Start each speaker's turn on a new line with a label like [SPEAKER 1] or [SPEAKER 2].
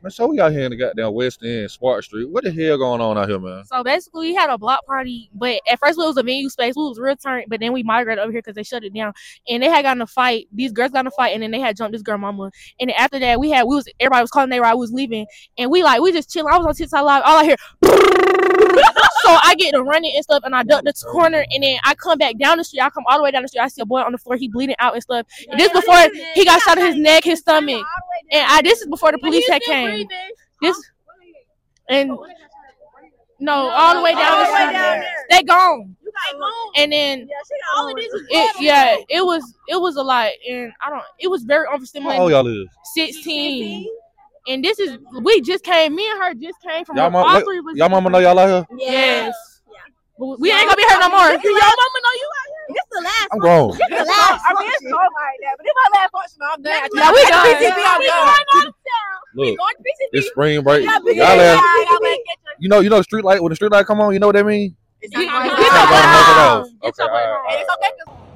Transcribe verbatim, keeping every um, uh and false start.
[SPEAKER 1] Man, so we out here in the goddamn West End, Spark Street. What the hell going on out here, man?
[SPEAKER 2] So basically, we had a block party, but at first it was a venue space. We was real turned, but then we migrated over here because they shut it down. And they had gotten a fight. These girls got in a fight, and then they had jumped this girl mama. And then after that, we had we was everybody was calling their ride. We was leaving, and we like we just chilling. I was on TikTok live. All I hear. So I get to running and stuff, and I duck the corner, and then I come back down the street. I come all the way down the street. I see a boy on the floor. He bleeding out and stuff. And this before he got shot in his neck, his stomach. And I this is before the police had came. This and no, all the way down the street. They gone. And then it, yeah, it was it was a lot, and I don't. It was very overstimulating.
[SPEAKER 1] How old y'all is?
[SPEAKER 2] sixteen. And this is we just came. Me and her just came from.
[SPEAKER 1] Y'all,
[SPEAKER 2] all
[SPEAKER 1] mom,
[SPEAKER 2] three was
[SPEAKER 1] y'all mama know y'all out here?
[SPEAKER 2] Yes. But we ain't gonna be here no more.
[SPEAKER 3] Your mama know you out here. This the last.
[SPEAKER 1] I'm grown.
[SPEAKER 3] This the last. I mean, it's so like that, but this my last function. I'm done.
[SPEAKER 2] Yeah, we done.
[SPEAKER 3] P C B, I'm done.
[SPEAKER 1] Look,
[SPEAKER 3] going to P C B.
[SPEAKER 1] it's spring break.
[SPEAKER 3] Yeah,
[SPEAKER 1] Y'all ass, you know, you know the street light. When the street light come on, you know what that means?
[SPEAKER 3] It's
[SPEAKER 1] It's time to go to the house. Okay, all right, all right.
[SPEAKER 3] It's okay.